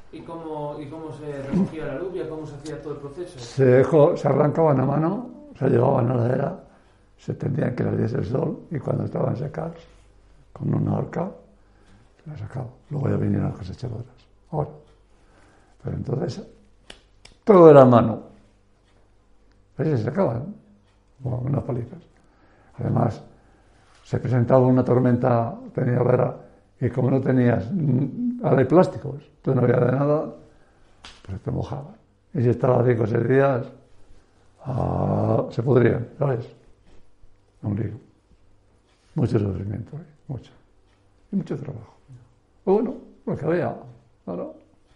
¿Y cómo se recogía la lluvia? ¿Cómo se hacía todo el proceso? Se arrancaban a mano, se llevaban a la ladera, se tendían que les diese el sol y cuando estaban secas, con una horca, se las sacaba. Luego ya vinieron las cosechadoras. Ahora. Pero entonces, todo era a mano. Pero se sacaban, con unas palizas. Además, se presentaba una tormenta, tenía herrera, y como no tenías, ahora hay plásticos, tú no había de nada, pues te mojaban. Y si estaba 5 o 6 días, se podrían, ¿sabes? Un lío. Mucho sufrimiento, mucho. Y mucho trabajo. Bueno, lo que había, claro.